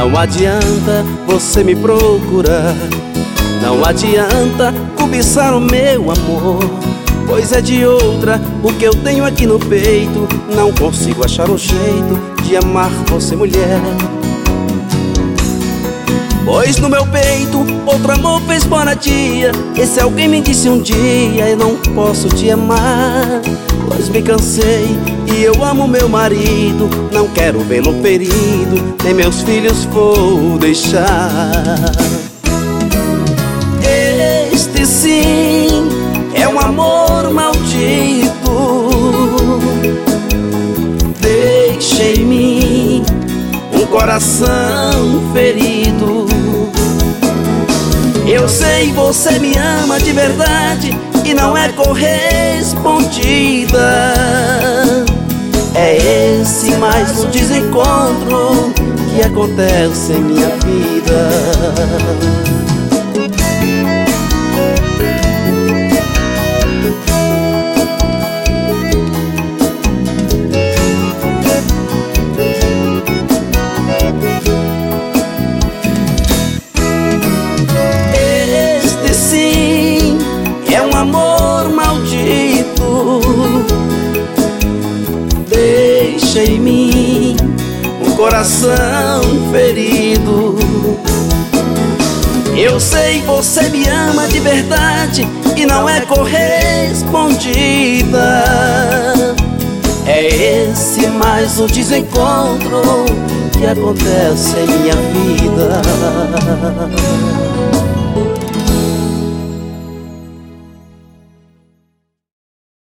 Não adianta você me procurar, não adianta cobiçar o meu amor, pois é de outra o que eu tenho aqui no peito. Não consigo achar um jeito de amar você, mulher, pois no meu peito outro amor fez moradia. Esse alguém me disse um dia: eu não posso te amar, pois me cansei e eu amo meu marido. Não quero vê-lo ferido, nem meus filhos vou deixar. Este sim é um amor maldito, deixa em mim um coração ferido. Eu sei, você me ama de verdade e não é correspondida. É esse mais um desencontro que acontece em minha vida. Amor maldito, deixa em mim um coração ferido. Eu sei, você me ama de verdade e não é correspondida. É esse mais um desencontro que acontece em minha vida.